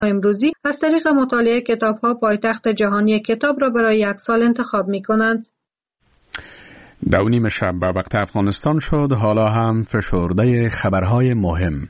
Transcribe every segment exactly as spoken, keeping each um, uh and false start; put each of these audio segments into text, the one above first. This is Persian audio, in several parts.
امروزی از طریق مطالعه کتاب‌ها پایتخت جهانی کتاب را برای یک سال انتخاب می‌کنند. دو نیم شب به وقت افغانستان شد. حالا هم فشرده خبرهای مهم.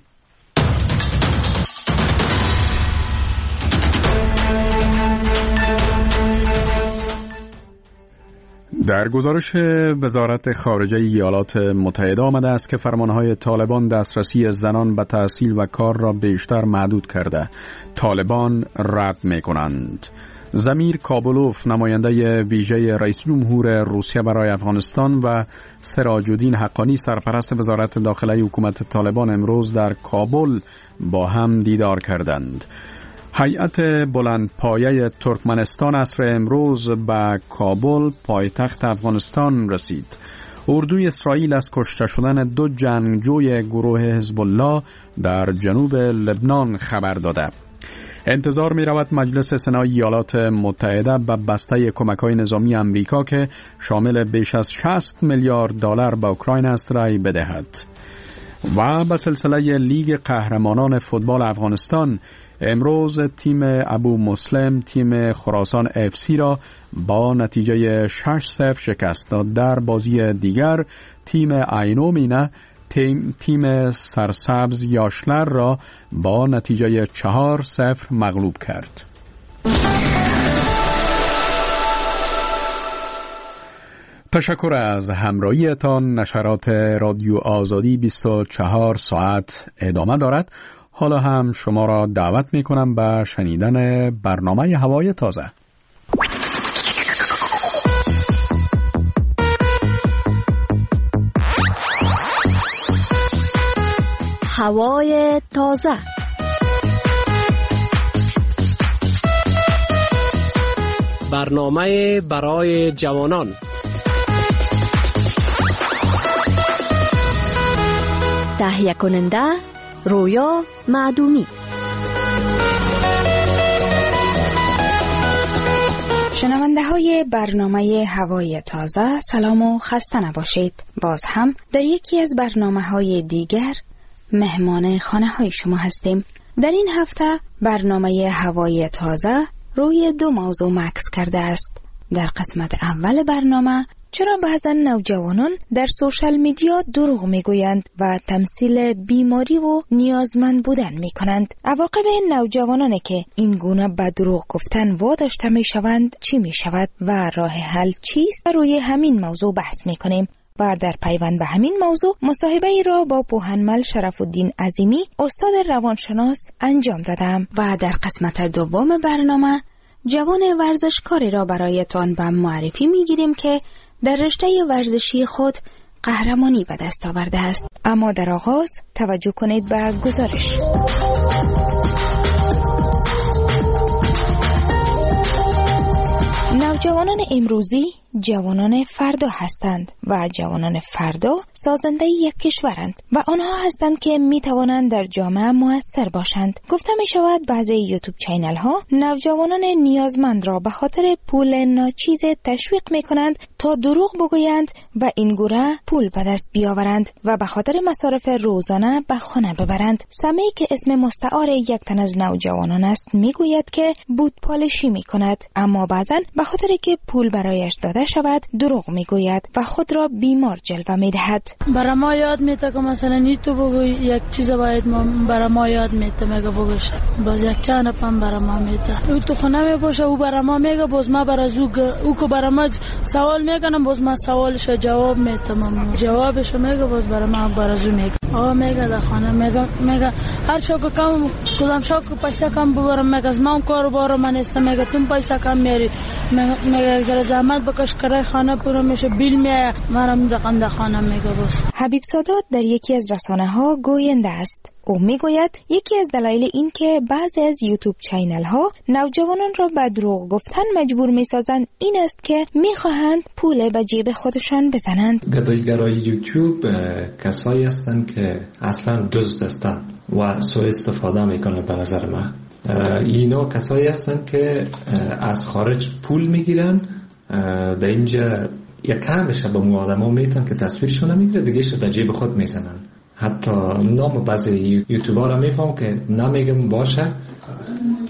در گزارش وزارت خارجه ایالات متحده آمده است که فرمانهای طالبان دسترسی زنان به تحصیل و کار را بیشتر محدود کرده. طالبان رد می‌کنند. زمیر کابلوف، نماینده ویژه رئیس جمهور روسیه برای افغانستان، و سراج الدین حقانی، سرپرست وزارت داخلی حکومت طالبان، امروز در کابل با هم دیدار کردند. هیئت بلندپایه ترکمنستان عصر امروز به کابل، پایتخت افغانستان، رسید. اردوی اسرائیل از کشته شدن دو جنگجوی گروه حزب الله در جنوب لبنان خبر داده. انتظار می رود مجلس سنا ایالات متحده به بسته کمک‌های نظامی امریکا که شامل بیش از شصت میلیارد دلار به اوکراین است رای بدهد. و به سلسله لیگ قهرمانان فوتبال افغانستان، امروز تیم ابو مسلم تیم خراسان اف سی را با نتیجه شش صفر شکست داد. در بازی دیگر تیم عینو مینه تیم, تیم سرسبز یاشلر را با نتیجه چهار صفر مغلوب کرد. تشکر از همراهیتان. نشرات رادیو آزادی بیست و چهار ساعت ادامه دارد. حالا هم شما را دعوت می کنم به شنیدن برنامه هوای تازه. هوای تازه. برنامه برای جوانان. تهیه کننده رویا معدومی. شنونده های برنامه هوای تازه، سلام و خسته نباشید. باز هم در یکی از برنامه های دیگر مهمان خانه های شما هستیم. در این هفته برنامه هوای تازه روی دو موضوع مکس کرده است. در قسمت اول برنامه چرا بعضا نوجوانان در سوشال میدیا دروغ میگویند و تمثیل بیماری و نیازمند بودن میکنند. عواقب نوجوانانی که این گونه به دروغ گفتن واداشته میشوند چی میشود و راه حل چیست؟ روی همین موضوع بحث میکنیم. و در پیوند به همین موضوع مصاحبه ای را با پوهنمل شرف الدین عظیمی، استاد روانشناس، انجام دادم. و در قسمت دوم برنامه جوان ورزشکاری را برایتان به معرفی میگیریم که در رشته ورزشی خود قهرمانی به دست آورده است. اما در آغاز توجه کنید به گزارش. نوجوانان امروزی جوانان فردا هستند و جوانان فردا سازنده یک کشورند و آنها هستند که می توانند در جامعه مؤثر باشند. گفته می شود بعضی یوتیوب چینل ها نوجوانان نیازمند را به خاطر پول ناچیز تشویق می کنند تا دروغ بگویند و این گونه پول به دست بیاورند و به خاطر مصارف روزانه به خانه ببرند. سمی که اسم مستعار یک تن از نوجوانان است می گوید که بود پالشی می کند، اما بعضا به خاطر که پول برایش داده شود دروغ میگوید و خود را بیمار جلوه میدهد. برای ما یاد میده که مثلا نی تو بگوی یک چیز باید ما برای ما یاد میده میگه بگوش باز یک چند پم برای ما میده او تو خونه میباشه او برای ما میگه باز ما برای او او که برای ما سوال میکنم باز ما سوالش جواب میدم جوابش میگه باز برای ما برای او میگه آ میگه در خانه میگه میگه هر شو که کم کدام شو که پیسه کم ببرم میگه از ما کارو بارو من است میگه تو پیسه کم میاری میگه در زحمت بکش کرای خانه پورا میشه بیل میایه منم دقیقا در خانه میگه باز. حبیب سادات در یکی از رسانه ها گوینده است. او میگوید یکی از دلایل این که بعضی از یوتیوب چینل ها نوجوانان را به دروغ گفتن مجبور میسازند این است که میخواهند پول به جیب خودشان بزنند. گدایی‌گرای یوتیوب کسایی هستند که اصلا دزد هستند و سوء استفاده میکنند. به نظر من اینا کسایی هستند که از خارج پول میگیرن به اینجا یک کمش به مو آدم ها میتن که تصویرشون نمیگیره دیگه به جیب خود میزنن. حتی نام بعضی یوتیوبر را میفهم که نمیگم باشه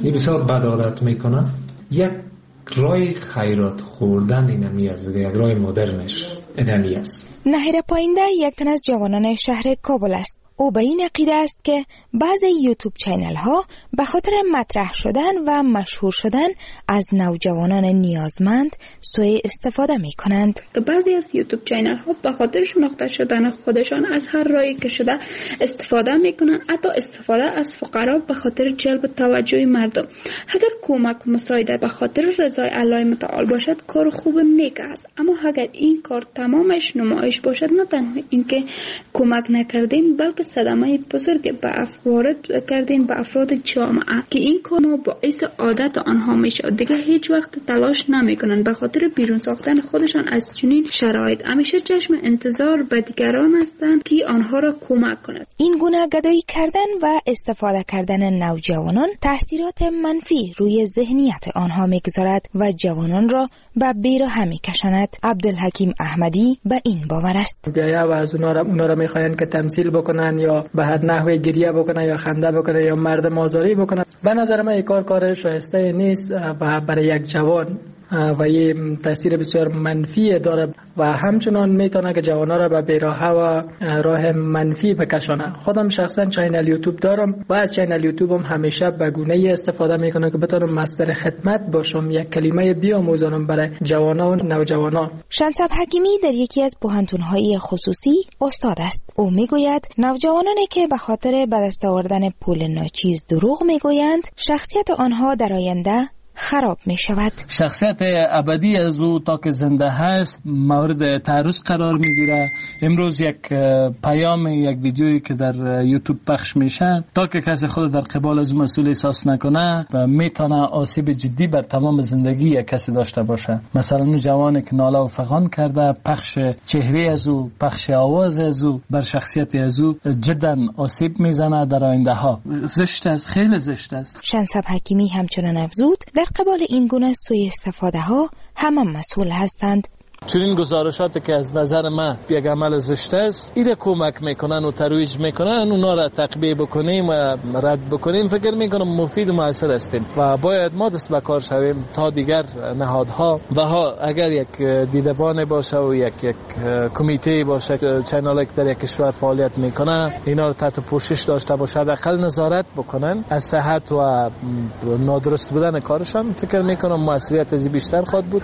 این بسیار بد عادت میکنه. یک رای خیرات خوردن اینمی است، یک رای مدرنش اینمی است. نهیر پاینده یک تن از جوانان شهر کابل است. او به این عقیده است که بعضی یوتیوب چینل ها به خاطر مطرح شدن و مشهور شدن از نوجوانان نیازمند سوء استفاده می کنند. بعضی از یوتیوب چینل ها به خاطر شناخته شدن خودشان از هر راهی که شده استفاده می کنند، حتی استفاده از فقرا به خاطر جلب توجه مردم. اگر کمک و مساعده به خاطر رضای الله متعال باشد کار خوب نیک است، اما اگر این کار تمامش نمایش باشد، نه تنها اینکه کمک نکردیم بلکه صدمه بزرگ به افراد کردیم به افراد جامعه که این کار باعث عادت آنها میشه. دیگه هیچ وقت تلاش نمیکنن به خاطر بیرون ساختن خودشان از چنین شرایط. همیشه چشم انتظار به دیگران هستند که آنها را کمک کنند. این گونه گدایی کردن و استفاده کردن نوجوانان تاثیرات منفی روی ذهنیت آنها میگذارد و جوانان را به بیراه میکشاند. عبدالحکیم احمدی به این باور است. بیایا و از اونا را اونا را میخواین که تمثیل بکنن یا به هر نحوی گریه بکنن یا خنده بکنن یا مردم آزاری بکنن. به نظر من این کار کار شایسته نیست و برای یک جوان و یه تاثیر بسیار منفی داره و همچنان میتونه که جوانا را به بیراهه و راه منفی بکشانه. خودم شخصا چینل یوتیوب دارم و از چینل یوتیوبم همیشه به گونه استفاده میکنم که بتونم مصدر خدمت باشم، یک کلمه بیاموزانم برای جوانا و نوجوانا. شنصب حکیمی در یکی از پوهنتون‌های خصوصی استاد است. او میگوید نوجوانانی که به خاطر به دست آوردن پول ناچیز دروغ میگویند، شخصیت آنها در آینده خراب می شود. شخصیت ابدی از او تا که زنده هست مورد تعرض قرار می گیره. امروز یک پیام، یک ویدیویی که در یوتیوب پخش میشه، تا که کسی خود در قبال از مسئول احساس نکنه میتونه آسیب جدی بر تمام زندگی یک کسی داشته باشه. مثلا اون جوانی که ناله و فغان کرده، پخش چهره از او، پخش آواز از او بر شخصیت از او جدا آسیب میزنه در آینده ها. زشت است، خیلی زشت است. شنصب حکیمی همچنان افزود در قبال این گونه سوء استفاده ها همه مسئول هستند. چنین گزارشاتی که از نظر من یک عمل زشت است، ایره کمک میکنن و ترویج میکنن، اونا را تقبیه بکنیم و رد بکنیم، فکر میکنم مفید و مؤثر هستیم و باید ما دست به کار شویم تا دیگر نهادها و ها اگر یک دیدبان باشه و یک یک کمیته باشه، چینالی که در یک کشور فعالیت میکنه، اینا رو تحت پوشش داشته باشه، حداقل نظارت بکنن از صحت و نادرست بودن کارشان، فکر میکنم موثریت از بیشتر خواهد بود.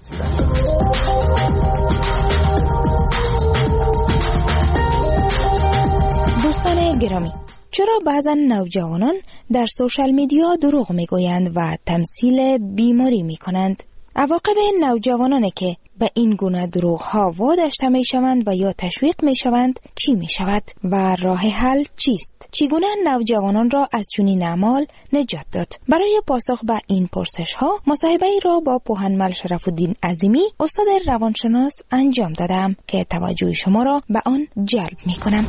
گرامی، چرا بعضا نوجوانان در سوشال میدیا دروغ میگویند و تمثیل بیماری میکنند؟ عواقب نوجوانانی که به این گونه دروغ ها واداشته میشوند و یا تشویق میشوند چی میشود و راه حل چیست؟ چگونه نوجوانان را از چنین اعمال نجات داد؟ برای پاسخ به این پرسش ها مصاحبه ای را با پوهنمل شرف الدین عظیمی، استاد روانشناس انجام دادم که توجه شما را به آن جلب میکنم.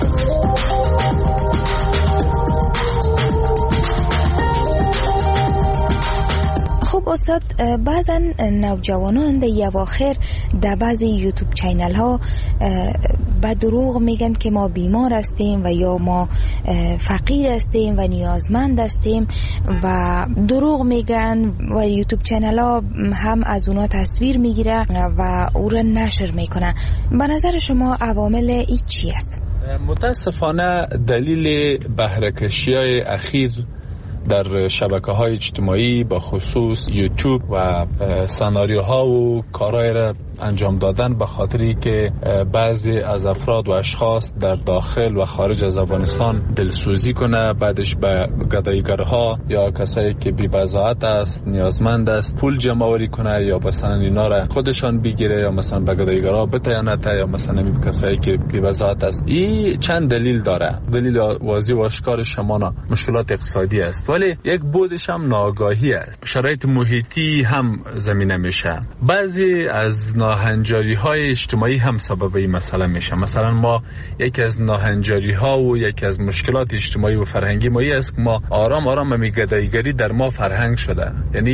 خب استاد، بعضا نوجوانان در اواخر در بعضی یوتیوب چینل ها با دروغ میگن که ما بیمار هستیم و یا ما فقیر هستیم و نیازمند هستیم و دروغ میگن و یوتیوب چینل ها هم از اونا تصویر میگیره و او را نشر میکنه. به نظر شما عوامل این چی است؟ متاسفانه دلیل بهره‌کشی های اخیر در شبکه‌های اجتماعی با خصوص یوتیوب و سناریوها و کارهای را انجام دادن به خاطری که بعضی از افراد و اشخاص در داخل و خارج از افغانستان دلسوزی کنه، بعدش به گداییگرها یا کسایی که بی‌بضاعت است، نیازمند است، پول جمع آوری کنه یا مثلا اینا را خودشان بگیره یا مثلا به گداییگرها بتیانته یا مثلا به کسایی که بی‌بضاعت است. این چند دلیل داره. دلیل واضح و آشکار شمانا مشکلات اقتصادی است، ولی یک بودش هم ناآگاهی است. شرایط محیطی هم زمینه میشه. بعضی از ناهنجاری های اجتماعی هم سبب این مسئله میشه. مثلا ما یکی از ناهنجاری ها و یکی از مشکلات اجتماعی و فرهنگی ما است که ما آرام آرام می گداییگری در ما فرهنگ شده. یعنی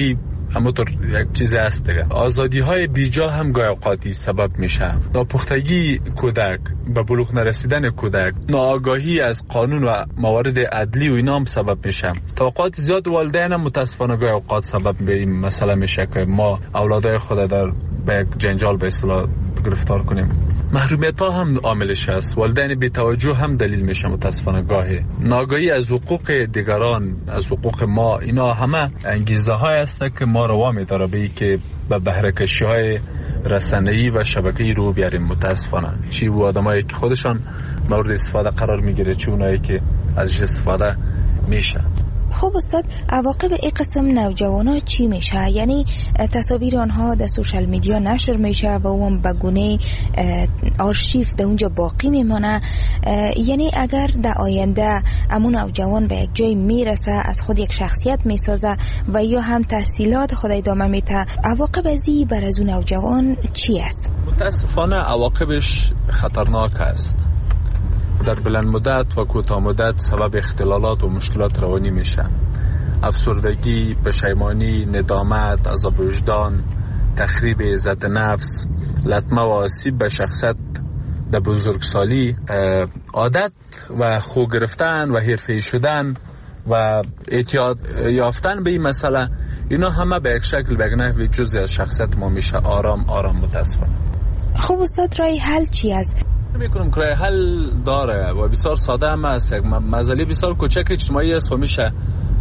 همونطور یک چیز هست دیگه. آزادی های بیجا هم گاهی اوقاتی سبب میشه. ناپختگی کودک، به بلوغ نرسیدن کودک، ناآگاهی از قانون و موارد عدلی و اینا هم سبب میشه. تا اوقات زیاد والدین هم متاسفانه گاهی اوقات سبب به این مسئله میشه که ما اولادای خود در به یک جنجال به اصطلاح گرفتار کنیم. محرومیت ها هم عاملش است. والدین بی توجه هم دلیل میشه متاسفانه گاهی. ناآگاهی از حقوق دیگران، از حقوق ما، اینا همه انگیزه های است که ما رو وامی داره به که به بهره کشی های رسانه‌ای و شبکه‌ای رو بیاریم متاسفانه. چی و آدمایی که خودشان مورد استفاده قرار میگیره، چی اونایی که ازش استفاده میشه. خب استاد، عواقب این قسم نوجوانا چی میشه؟ یعنی تصاویر آنها در سوشال میدیا نشر میشه و اون به گونه آرشیو در اونجا باقی میمانه. یعنی اگر در آینده امون نوجوان به یک جای میرسه، از خود یک شخصیت میسازه و یا هم تحصیلات خود ادامه میده، عواقب ازی بر از اون نوجوان چی است؟ متاسفانه عواقبش خطرناک است. در بلند مدت و کوتاه مدت سبب اختلالات و مشکلات روانی میشه. افسردگی، پشیمانی، ندامت، عذاب وجدان، تخریب عزت نفس، لطمه و آسیب به شخصیت در بزرگسالی، عادت و خو گرفتن و حرفه‌ای شدن و اعتیاد یافتن به این مسئله، اینا همه به یک شکل به یک نحوی جزئی از شخصیت ما میشه. آرام آرام متاسفانه. خب استاد، رای حل چی است؟ میکنم که حل داره و بسیار ساده هم است. مسئله بسیار کوچک اجتماعی است و میشه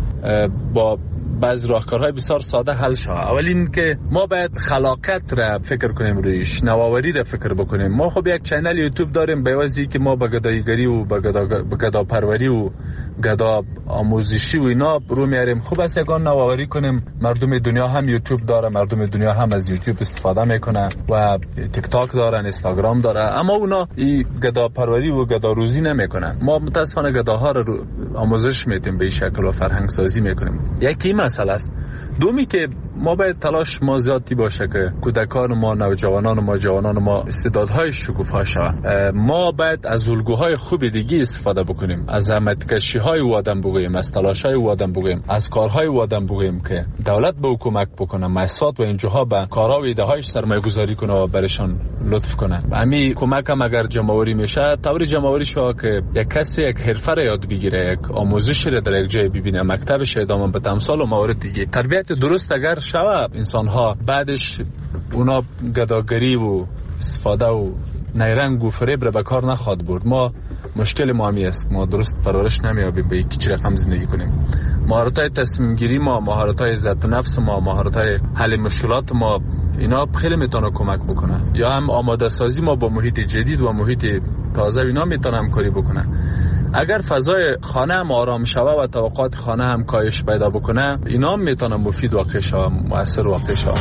با بعض راهکارهای بسیار ساده حل شود. اول این که ما باید خلاقیت را فکر کنیم، رویش نوآوری را فکر بکنیم. ما خب یک چینل یوتیوب داریم به واسطه که ما به گداییگری و به گدا پروری و گدا آموزشی و اینا رو میاریم. خوب است یگان نوآوری کنیم. مردم دنیا هم یوتیوب داره، مردم دنیا هم از یوتیوب استفاده میکنه و تیک تاک دارن، اینستاگرام داره، اما اونا این گدا پروری و گدا روزی نمیکنن. ما متاسفانه گداها رو آموزش میدیم، به این شکل و فرهنگ سازی میکنیم. یکی مسئله است. دومی که ما باید تلاش ما زیادی باشه که کودکان ما، نوجوانان ما، جوانان ما استعدادهای شکوفا شوند. ما باید از الگوهای خوب دیگه استفاده بکنیم، از زحمتکشی های او آدم بگوییم، از تلاش های او آدم بگوییم، از کارهای او آدم بگوییم که دولت به او کمک بکنه، مؤسسات و انجوها به کارها و ایده هایش سرمایه گذاری کنه و برشان لطف کنه. همین کمک هم اگر جمع‌آوری میشه، طوری جمع‌آوری شو که یک کسی یک حرفه را یاد بگیره، یک آموزش را در یک جای ببینه، مکتبش ادامه بده، امثال و موارد دیگه. تربیت درست اگر شوه، انسان ها بعدش اونا گداگری و استفاده و نیرنگ و فریب را به کار نخواد برد. ما مشکل ما همی است، ما درست پرورش نمیابیم به یک رقم زندگی کنیم. مهارت‌های تصمیم گیری ما، مهارت‌های عزت نفس ما، مهارت‌های حل مشکلات ما، اینا خیلی میتونه کمک بکنه. یا هم آماده سازی ما با محیط جدید و محیط تازه، اینا میتونه همکاری بکنه. اگر فضای خانه هم آرام شوه و توقعات خانه هم کاهش پیدا بکنه، اینا هم میتونه مفید واقع شوه، مؤثر واقع شوه.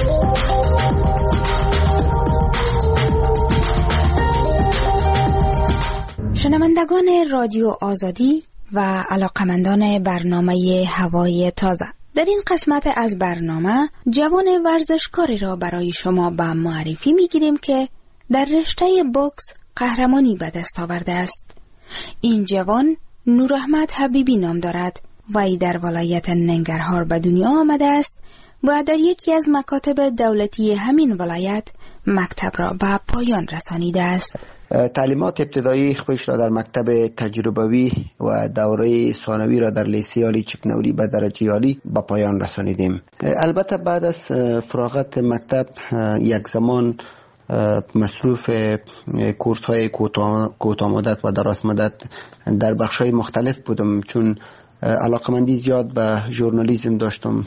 شنوندگان رادیو آزادی و علاقمندان برنامه هوای تازه، در این قسمت از برنامه جوان ورزشکاری را برای شما به معرفی میگیریم که در رشته بوکس قهرمانی به دست آورده است. این جوان نوراحمد حبیبی نام دارد و ای در ولایت ننگرهار به دنیا آمده است و در یکی از مکاتب دولتی همین ولایت مکتب را به پایان رسانیده است. تعلیمات ابتدایی خودش را در مکتب تجربوی و دوره ثانوی را در لیسه عالی چکنوری به درجه عالی به پایان رسانیدیم. البته بعد از فراغت مکتب یک زمان مصروف کورس های کوتاه مدت و دراز مدت در بخش های مختلف بودم، چون علاقمندی زیاد به ژورنالیسم داشتم.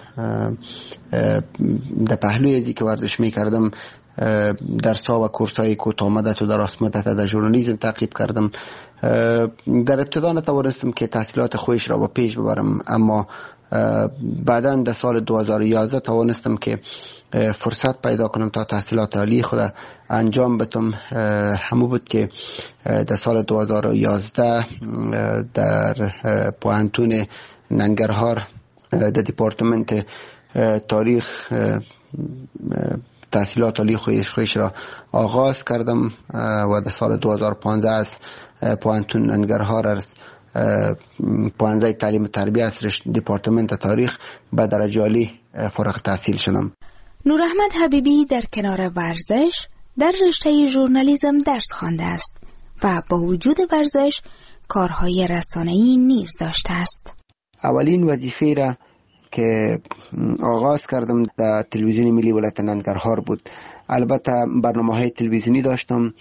در پهلوی ازی که ورزش می کردم درس ها و کورس های کوتاه مدت و دراز مدت در ژورنالیسم تعقیب کردم. در ابتدا نتوانستم که تحصیلات خودش را با پیش ببرم، اما بعداً در سال دو هزار و یازده توانستم که فرصت پیدا کنم تا تحصیلات عالی خود انجام بدم. همون بود که در سال دو هزار و یازده در پوهنتون ننگرهار در دپارتمنت تاریخ تحصیلات عالی خودش را آغاز کردم و در سال دو هزار و پانزده از پوهنتون ننگرهار پوهنځی تعلیم و تربیه از دپارتمنت تاریخ به درجه عالی فارغ التحصیل شدم. نور احمد حبیبی در کنار ورزش در رشته ژورنالیسم درس خوانده است و با وجود ورزش کارهای رسانه‌ای نیز داشته است. اولین وظیفه را که آغاز کردم در تلویزیون ملی ولایت ننگرهار بود. البته برنامه‌های تلویزیونی داشتم،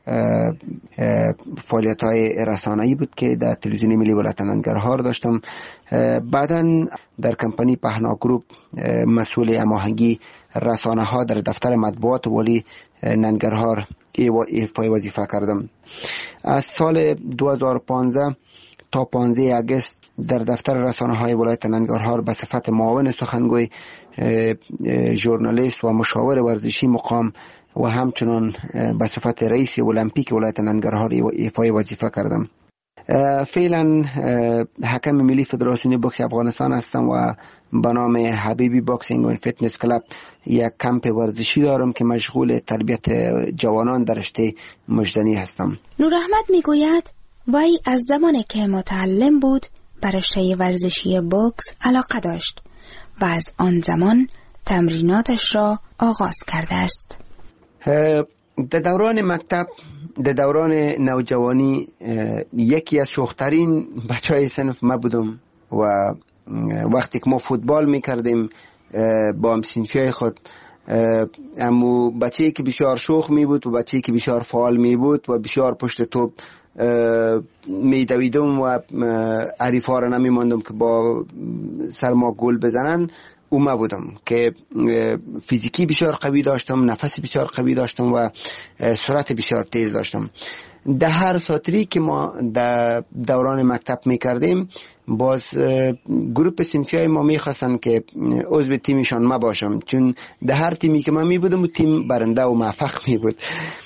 فعالیت‌های رسانه‌ای بود که در تلویزیون ملی ولایت ننگرهار داشتم. بعداً در کمپانی پهنا گروپ مسئول هماهنگی رسانه‌ها در دفتر مطبوعات والی ننگرهار ایفای وظیفه کردم. از سال دو هزار و پانزده تا پانزده آگوست در دفتر رسانه‌های ولایت ننگرهار به صفت معاون سخنگوی، ژورنالیست و مشاور ورزشی مقام و همچنان به صفت رئیس المپیک ولایت ننگرهار ایفای وظیفه کردم. فعلا حکم ملی فدراسیون بوکس افغانستان هستم و به نام حبیبی باکسینگ و فیتنس کلاب یک کمپ ورزشی دارم که مشغول تربیت جوانان در رشته مجدنی هستم. نور احمد میگوید وی از زمانی که متعلم بود به رشته ورزشی بوکس علاقه داشت و از آن زمان تمریناتش را آغاز کرده است. در دوران مکتب، در دوران نوجوانی، یکی از شوخترین بچهای صنف ما بودم و وقتی که ما فوتبال میکردیم با همسنفیای خود، امو بچه‌ای که بسیار شوخ می بود و بچه‌ای که بسیار فعال می بود و بسیار پشت توپ می دویدم و حریفا را نمی ماندم که با سر ما گل بزنن. اومه بودم که فیزیکی بسیار قوی داشتم، نفس بسیار قوی داشتم و سرعت بسیار تیز داشتم. در هر ساتری که ما در دوران مکتب میکردیم، باز گروپ صنفیای ما میخواستن که عضو تیمشان ما باشم، چون در هر تیمی که من میبودم و تیم برنده و موفق میبود.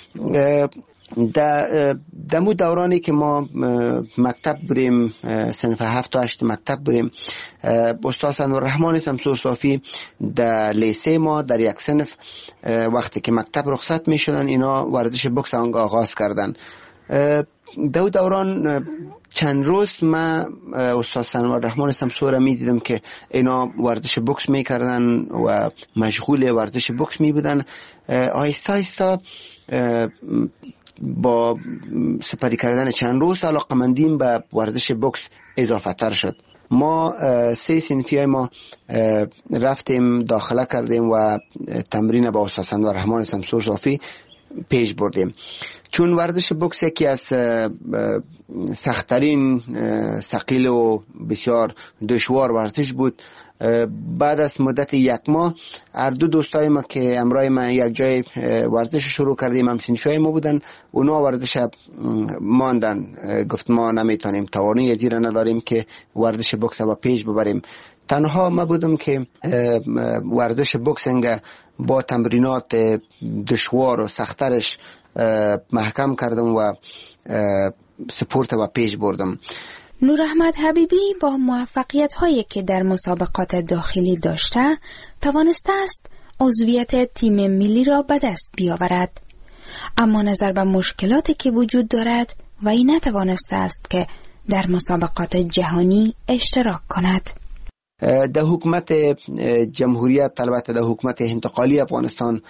در دمو دورانی که ما مکتب بریم، صنف هفت و هشت مکتب بریم، استاد انورالرحمن شمسور صافی در لیسه ما در یک صنف وقتی که مکتب رخصت می شدن، اینا ورزش بوکس آغاز کردن. دو دوران چند روز ما استاد انورالرحمن شمسور می دیدم که اینا ورزش بوکس می کردن و مشغول ورزش بوکس می بودن. آهسته آهسته با سپری کردن چند روز علاقمندیم به ورزش بوکس اضافه تر شد. ما سه صنفی ما رفتیم داخله کردیم و تمرین با استاد انورالرحمن شمسور صافی پیش بردیم. چون ورزش بوکس یکی از سخت‌ترین، ثقیل و بسیار دشوار ورزش بود، بعد از مدت یک ماه هر دو دوستای ما که همراه ما یک جای ورزش شروع کردیم، هم صنفیای ما بودن، اونا ورزش ماندن. گفت ما نمیتونیم، توانایی زیرا نداریم که ورزش بوکس با پیش ببریم. تنها ما بودم که ورزش بوکسینگ با تمرینات دشوار و سخترش محکم کردم و سپورت و پیش بردم. نور احمد حبیبی با موفقیت هایی که در مسابقات داخلی داشته توانسته است عضویت تیم ملی را به دست بیاورد، اما نظر به مشکلاتی که وجود دارد وی نتوانسته است که در مسابقات جهانی اشتراک کند. در حکومت جمهوریت، البته در حکومت انتقالی افغانستان،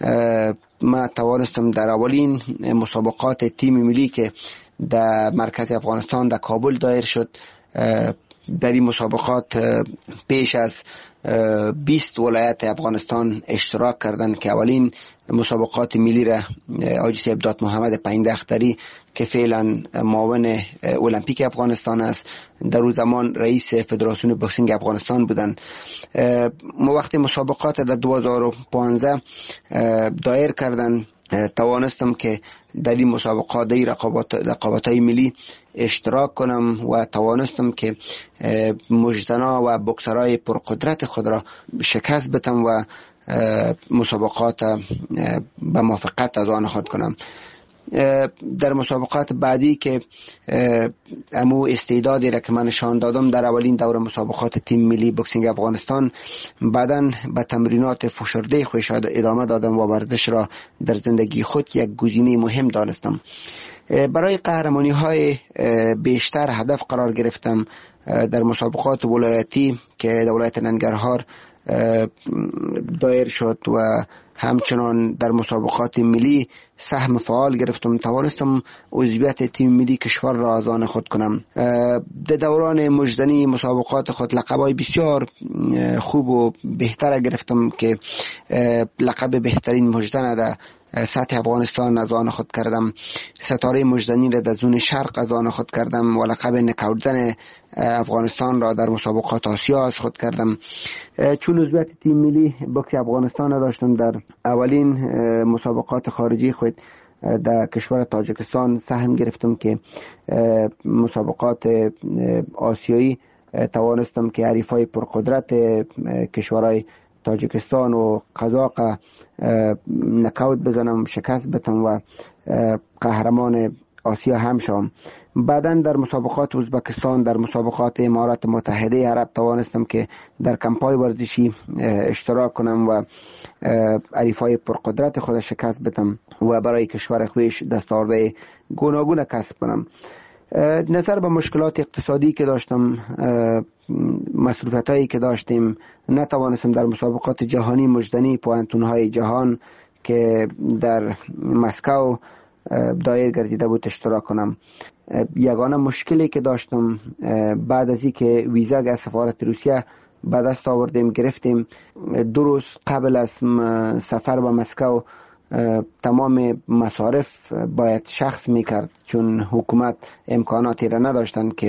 ما توانستم در اولین مسابقات تیم ملی که در مرکز افغانستان در کابل دایر شد، در این مسابقات پیش از بیست ولایت افغانستان اشتراک کردند که اولین مسابقات ملی را حاجی صاحب داد محمد پایندختری که فعلا معاون المپیک افغانستان است، در اون زمان رئیس فدراسیون بوکسینگ افغانستان بودند. ما وقتی مسابقات در دو هزار و پانزده دایر کردند، توانستم که در این مسابقات در رقابت رقابت‌های ملی اشتراک کنم و توانستم که مجدنا و بوکسرای پرقدرت خود را شکست بدم و مسابقات به موافقت از آن خود کنم. در مسابقات بعدی که امو استعدادی را که من نشان دادم در اولین دور مسابقات تیم ملی بوکسینگ افغانستان، بعداً به تمرینات فشرده خود ادامه دادم و ورزش را در زندگی خود یک گزینه مهم دانستم. برای قهرمانی های بیشتر هدف قرار گرفتم در مسابقات ولایتی که در ولایت ننگرهار دایر شد و همچنان در مسابقات ملی سهم فعال گرفتم. توانستم عضویت تیم ملی کشور را از آن خود کنم. در دوران مجدنی مسابقات خود لقب‌های بسیار خوب و بهتر گرفتم که لقب بهترین مجدن در سطح افغانستان از آن خود کردم، ستاره مجدنی را در زون شرق از آن خود کردم و لقب نکاوتزن افغانستان را در مسابقات آسیا از خود کردم. چون عضویت تیم ملی بوکس افغانستان را داشتم، در اولین مسابقات خارجی خود در کشور تاجیکستان سهم گرفتم که مسابقات آسیایی توانستم که حریفای پرقدرت کشورهای تاجیکستان و قزاق نکاوت بزنم، شکست بدم و قهرمان آسیا هم شوم. بعداً در مسابقات ازبکستان، در مسابقات امارات متحده عرب توانستم که در کمپای ورزشی اشتراک کنم و حریفای پرقدرت خود شکست بدم و برای کشور خویش دستاورد گوناگون کسب کنم. نظر به مشکلات اقتصادی که داشتم، مصروفیت هایی که داشتیم، نتوانستم در مسابقات جهانی مجدنی پوانتون های جهان که در مسکو دایر گردیده بود اشتراک کنم. یگانه مشکلی که داشتم بعد از اینکه ویزا از سفارت روسیه به دست آوردیم گرفتیم، دو روز قبل از سفر به مسکو تمام مصارف باید شخص میکرد، چون حکومت امکاناتی را نداشتن که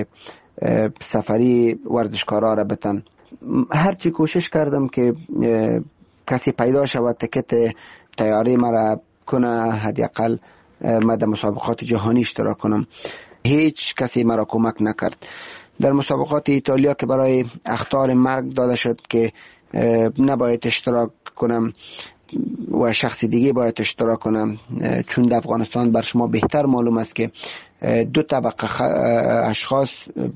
سفری ورزشکارا را بتن. هرچی کوشش کردم که کسی پیدا شود تکت تیاری مرا کنه، حداقل ما در مسابقات جهانی اشتراک کنم. هیچ کسی مرا کمک نکرد. در مسابقات ایتالیا که برای اخطار مرگ داده شد که نباید اشتراک کنم و شخص دیگه باید اشتراک کنم، چون در افغانستان بر شما بهتر معلوم است که دو طبقه اشخاص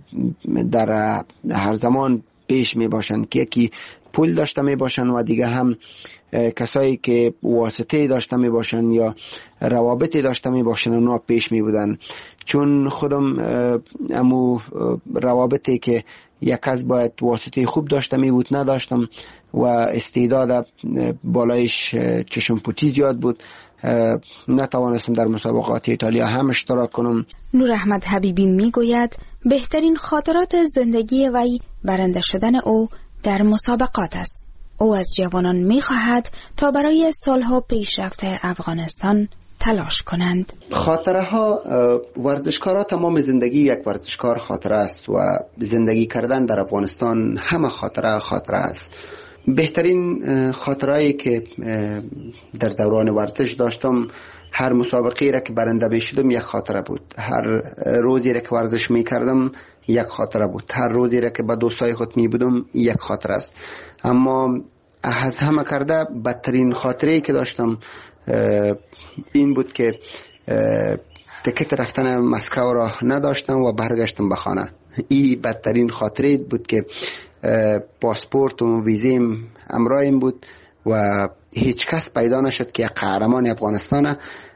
در هر زمان پیش می باشند که یکی پول داشته می باشند و دیگه هم کسایی که واسطه داشته می باشند یا روابطی داشته می باشند اونا پیش می بودن. چون خودم امو روابطی که یک کس باید واسطه خوب داشته می بود نداشتم و استعداد بالایش چشم پوتی زیاد بود، نتوانستم در مسابقات ایتالیا هم اشتراک کنم. نور احمد حبیبی می گوید بهترین خاطرات زندگی وی برنده شدن او در مسابقات است. او از جوانان می خواهد تا برای سالها پیشرفت افغانستان تلاش کنند. خاطره ها، ورزشکارا تمام زندگی یک ورزشکار خاطره است و زندگی کردن در افغانستان همه خاطره خاطره است. بهترین خاطرهایی که در دوران ورزش داشتم، هر مسابقه را که برنده بشدم یک خاطره بود، هر روزی را که ورزش می کردم یک خاطره بود، هر روزی را که با دوستای خود می بودم یک خاطره است. اما از همه کرده بدترین خاطره‌ای که داشتم این بود که تکت رفتن مسکو را نداشتم و برگشتم به خانه. این بدترین خاطره بود که پاسپورت و ویزیم همراهم بود و هیچ کس پیدا نشد که قهرمان افغانستان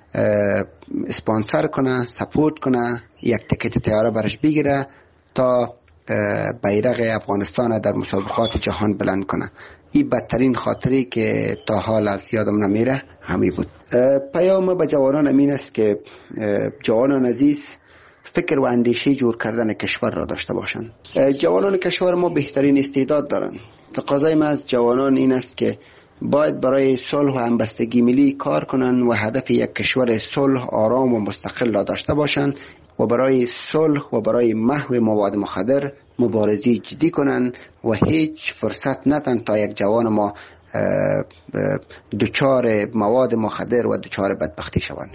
اسپانسر کنه، سپورت کنه، یک تکت طیاره برش بگیره تا بیرق افغانستان در مسابقات جهان بلند کنه. این بدترین خاطری که تا حال از یادم نمیره همین بود. پیام به جوانان امین است که جوانان عزیز فکر و اندیشه جور کردن کشور را داشته باشند. جوانان کشور ما بهترین استعداد دارند. تقاضای ما از جوانان این است که باید برای صلح و همبستگی ملی کار کنند و هدف یک کشور صلح، آرام و مستقل را داشته باشند و برای صلح و برای محو مواد مخدر مبارزه جدی کنند و هیچ فرصت ندن تا یک جوان ما دچار مواد مخدر و دچار بدبختی شوند.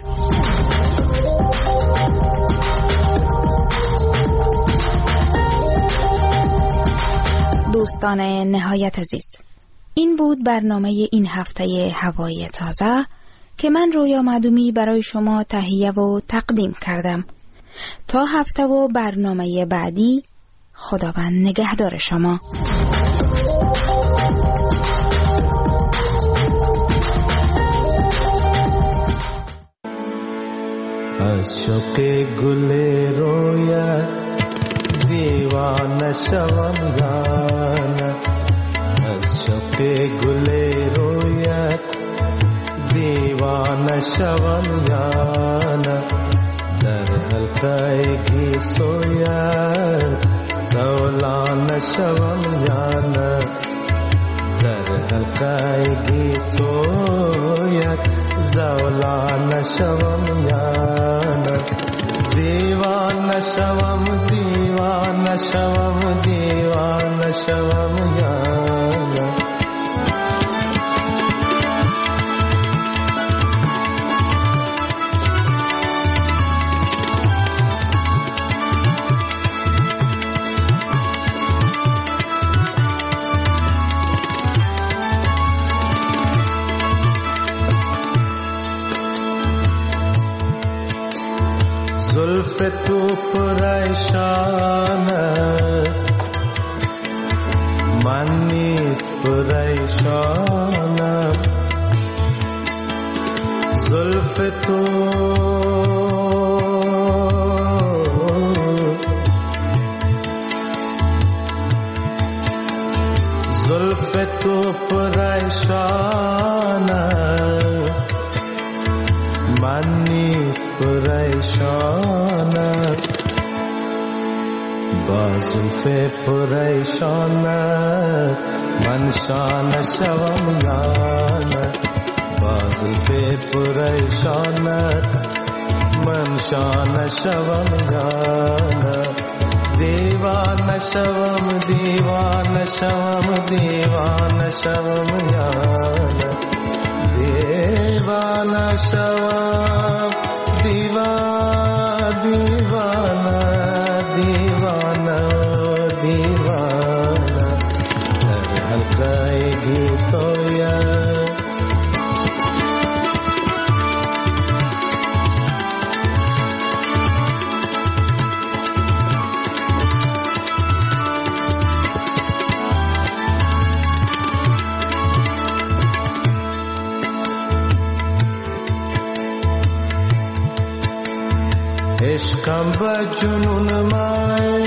دوستان نهایت عزیز، این بود برنامه این هفته هوای تازه که من رویا معدومی برای شما تهیه و تقدیم کردم. تا هفته و برنامه بعدی، خداوند نگهدار شما. از شوق گل رویت دیوانه شوم یا نه از شوق گل رویت دیوانه شوم یا نه در حلقه گیسویت زولانه شوم یا نه در حلقه گیسویت زولانه شوم یا نه دیوانه شوم دیوانه شوم دیوانه شوم یا نه زلف تو پریشان است من نیز پریشانم زلف تو زلف تو پریشان است من نیز پریشانم با زلف پریشانم من شانه شوم یا نه با زلف پریشانم من شانه شوم یا نه دیوانه شوم دیوانه شوم دیوانه شوم یا نه دیوانه شوم دیوانه دیوانه دیوانه دیوانه در حلقه گیسویت عشقم با جنون من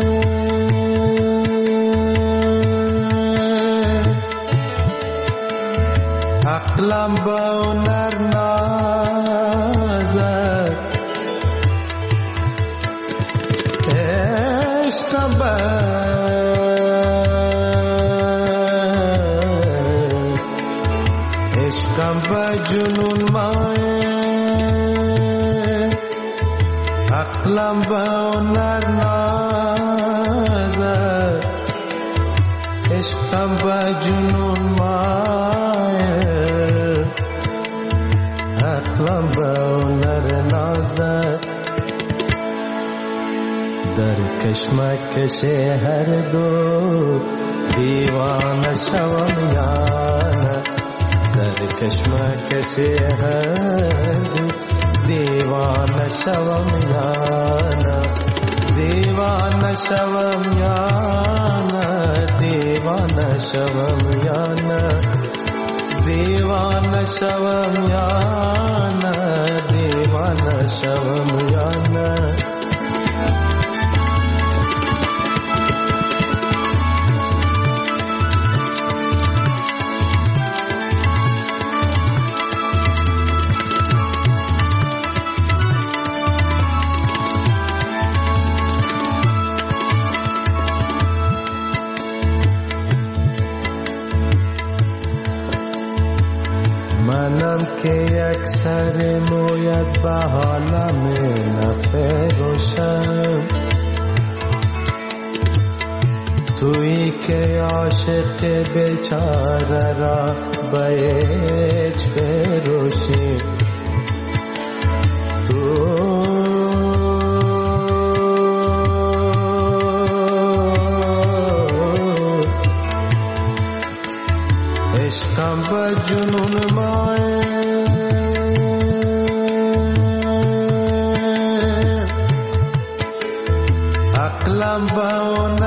عقلم با هنر نازد عشقم با عشقم با جنون من عقلم با هنر نازد عشقم با جنون مایه عقلم با هنر نازد در کشمکش هر دو دیوانه شوم یا نه در کشمکش هر دو دیوانه شوم یا نه دیوانه شوم یا نه دیوانه شوم یا نه دیوانه شوم یا نه دیوانه شوم یا نه منم که یک سر مویت به حالم نفروشم تویی که عاشق بیچاره را به هیچ فروشی تو عشقم با جنون مایه عقلم با